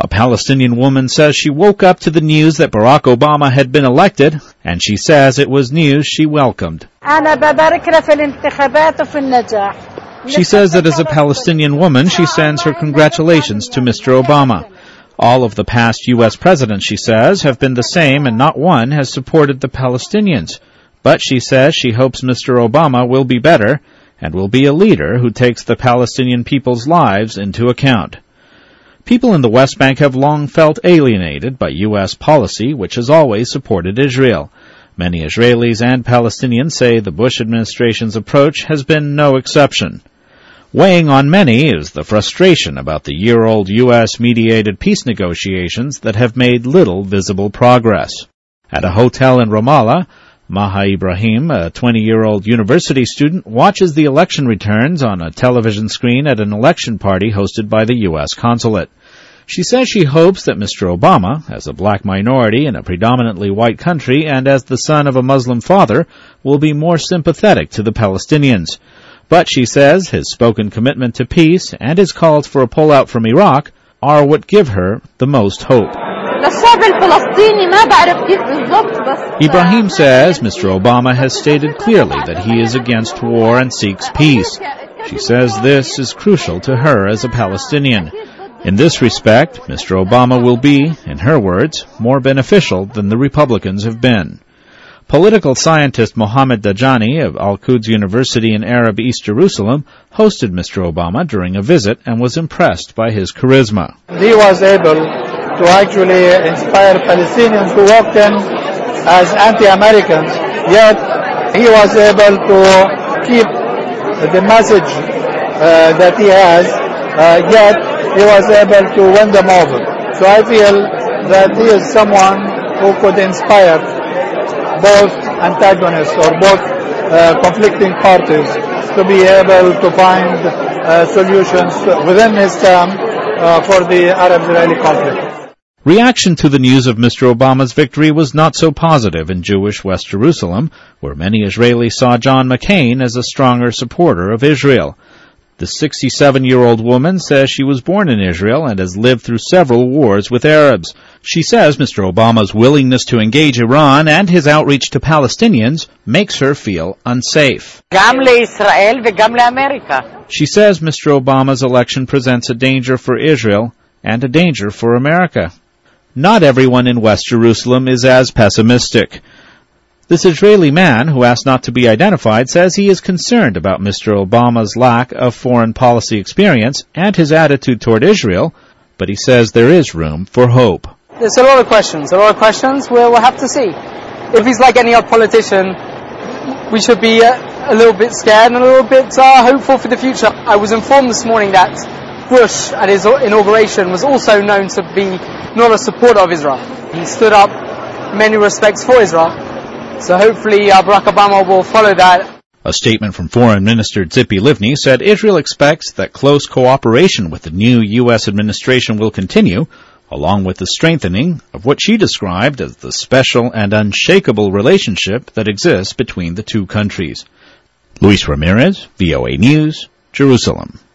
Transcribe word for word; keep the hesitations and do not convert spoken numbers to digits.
A Palestinian woman says she woke up to the news that Barack Obama had been elected, and she says it was news she welcomed. She says that as a Palestinian woman, she sends her congratulations to Mister Obama. All of the past U S presidents, she says, have been the same, and not one has supported the Palestinians. But she says she hopes Mister Obama will be better and will be a leader who takes the Palestinian people's lives into account. People in the West Bank have long felt alienated by U S policy, which has always supported Israel. Many Israelis and Palestinians say the Bush administration's approach has been no exception. Weighing on many is the frustration about the year-old U S-mediated peace negotiations that have made little visible progress. At a hotel in Ramallah, Maha Ibrahim, a twenty-year-old university student, watches the election returns on a television screen at an election party hosted by the U S consulate. She says she hopes that Mister Obama, as a black minority in a predominantly white country and as the son of a Muslim father, will be more sympathetic to the Palestinians. But she says his spoken commitment to peace and his calls for a pullout from Iraq are what give her the most hope. Ibrahim says Mister Obama has stated clearly that he is against war and seeks peace. She says this is crucial to her as a Palestinian. In this respect, Mister Obama will be, in her words, more beneficial than the Republicans have been. Political scientist Mohammed Dajani of Al-Quds University in Arab East Jerusalem hosted Mister Obama during a visit and was impressed by his charisma. He was able to actually inspire Palestinians who walked in as anti-Americans, yet he was able to keep the message uh, that he has, uh, yet he was able to win them over. So I feel that he is someone who could inspire both antagonists or both uh, conflicting parties to be able to find uh, solutions within his term uh, for the Arab-Israeli conflict. Reaction to the news of Mister Obama's victory was not so positive in Jewish West Jerusalem, where many Israelis saw John McCain as a stronger supporter of Israel. The sixty-seven-year-old woman says she was born in Israel and has lived through several wars with Arabs. She says Mister Obama's willingness to engage Iran and his outreach to Palestinians makes her feel unsafe. She says Mister Obama's election presents a danger for Israel and a danger for America. Not everyone in West Jerusalem is as pessimistic. This Israeli man, who asked not to be identified, says he is concerned about Mister Obama's lack of foreign policy experience and his attitude toward Israel, but he says there is room for hope. There's a lot of questions, a lot of questions. We'll, we'll have to see. If he's like any other politician, we should be uh, a little bit scared and a little bit uh, hopeful for the future. I was informed this morning that Bush, at his inauguration, was also known to be not a supporter of Israel. He stood up in many respects for Israel. So hopefully uh, Barack Obama will follow that. A statement from Foreign Minister Tzipi Livni said Israel expects that close cooperation with the new U S administration will continue, along with the strengthening of what she described as the special and unshakable relationship that exists between the two countries. Luis Ramirez, V O A News, Jerusalem.